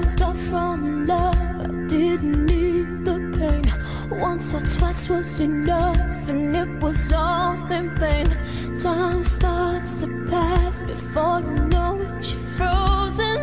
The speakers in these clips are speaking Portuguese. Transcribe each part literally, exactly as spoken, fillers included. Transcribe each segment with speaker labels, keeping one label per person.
Speaker 1: Start from love, I didn't need the pain. Once or twice was enough, and it was all in vain. Time starts to pass before you know it, you're frozen.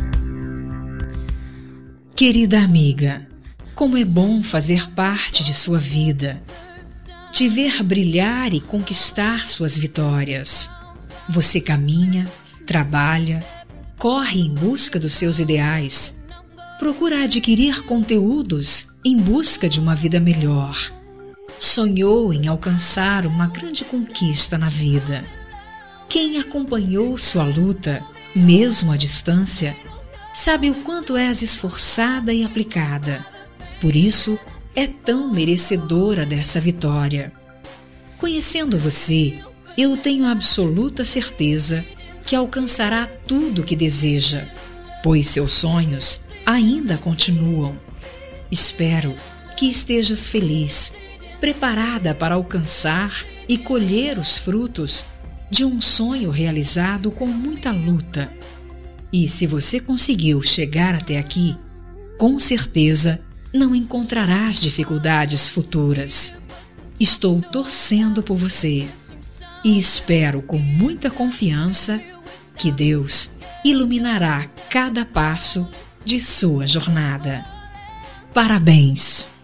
Speaker 2: Querida amiga, como é bom fazer parte de sua vida, te ver brilhar e conquistar suas vitórias. Você caminha, trabalha, corre em busca dos seus ideais, procura adquirir conteúdos em busca de uma vida melhor. Sonhou em alcançar uma grande conquista na vida. Quem acompanhou sua luta, mesmo à distância, sabe o quanto és esforçada e aplicada. Por isso, é tão merecedora dessa vitória. Conhecendo você, eu tenho absoluta certeza que alcançará tudo o que deseja, pois seus sonhos ainda continuam. Espero que estejas feliz, preparada para alcançar e colher os frutos de um sonho realizado com muita luta. E se você conseguiu chegar até aqui, com certeza não encontrarás dificuldades futuras. Estou torcendo por você e espero com muita confiança que Deus iluminará cada passo de sua jornada. Parabéns!